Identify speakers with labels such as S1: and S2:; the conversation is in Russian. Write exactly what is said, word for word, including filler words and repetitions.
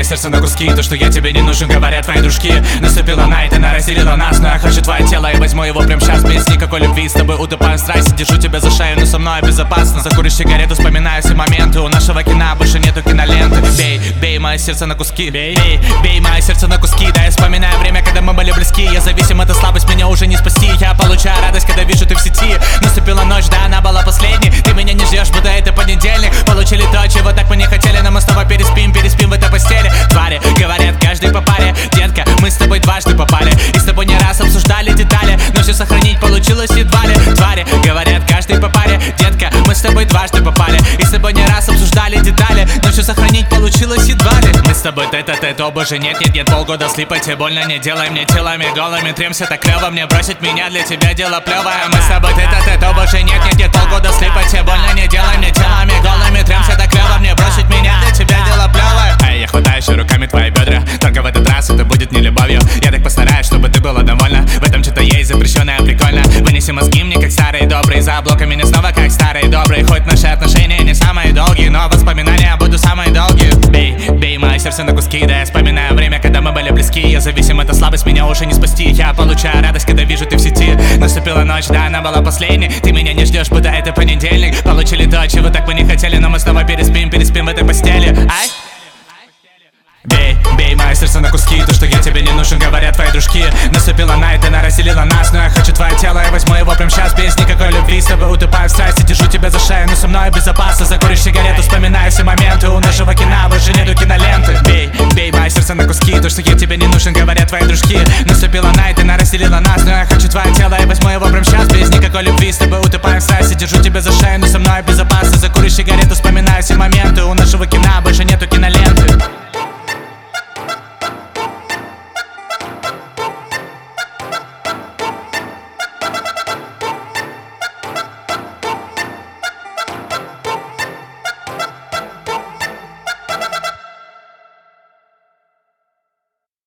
S1: мое сердце на куски. То, что я тебе не нужен, говорят твои дружки. Наступила найт, она разделила нас, но я хочу твое тело и возьму его прямо сейчас. Без никакой любви, с тобой утопаю в страсти. Держу тебя за шею, но со мной безопасно. Закуришь сигарету, вспоминаю все моменты. У нашего кино больше нету киноленты. Бей, бей мое сердце на куски. Бей, бей, бей мое сердце на куски. Да, я вспоминаю время, когда мы были близки. Я зависим, эта слабость меня уже не спасти. Я получаю радость, когда вижу ты в сети. Наступила ночь, да, она была последней. Ты меня не ждешь, будто это понедельник. Получили то, чего так мы не хотели, но мы с тобой переспим, переспим в этой постели. Твари, говорят каждый по паре. Детка, мы с тобой дважды попали. И с тобой не раз обсуждали детали, но все сохранить получилось едва ли. Твари, говорят каждый по паре. Детка, мы с тобой дважды попали. И с тобой не раз обсуждали детали, но все сохранить получилось едва ли. Мы с тобой тет-а-тет, о боже, нет, нет, нет. Полгода слипать, тебе больно, не делай мне телами голыми. Тремся так клево, мне бросить меня, для тебя дело плевое. Мы с тобой тет-а-тет, о боже, нет, нет, нет. Полгода слипать, тебе больно, не делай мне телами голыми. Тремся так клево, мне бросить меня, для тебя дело плевое. Эй, я хватаю еще руками твои бедра, только в этот раз это будет не любовью. Я так постараюсь, чтобы ты была довольна. В этом что-то есть запрещенное, прикольно. Вынеси мозги мне, как старые добрые. Заблокай меня снова, как старые добрые. Хоть наши отношения не самые долгие, но воспоминания будут самые долгие. Бей, бей мое сердце на куски. Да, я вспоминаю время, когда мы были близки. Я зависим, эта слабость меня уже не спасти. Я получаю радость, когда вижу ты в сети. Наступила ночь, да, она была последней. Ты меня не ждешь, будто это понедельник. Получили то, чего так мы не хотели, но мы с тобой переспим, переспим в этой постели. Ай! Бей, бей мое сердце на куски. То, что я тебе не нужен, говорят твои дружки. Наступила найт, она разделила нас, но я хочу твое тело и возьму его прямо сейчас. Без никакой любви, с тобой утопаю в страсти. Держу тебя за шею, но со мной безопасно. Закуришь сигарету, вспоминаю все моменты. У нашего кино больше нету киноленты. Бей, бей мое сердце на куски. То, что я тебе не нужен, говорят твои дружки. Наступила найт, она разделила нас, но я хочу твое тело и возьму его прямо сейчас. Без никакой любви, с тобой утопаю в страсти. Держу тебя за шею, но со мной безопасно. Закуришь сигарету, вспоминаю все моменты. У нашего кино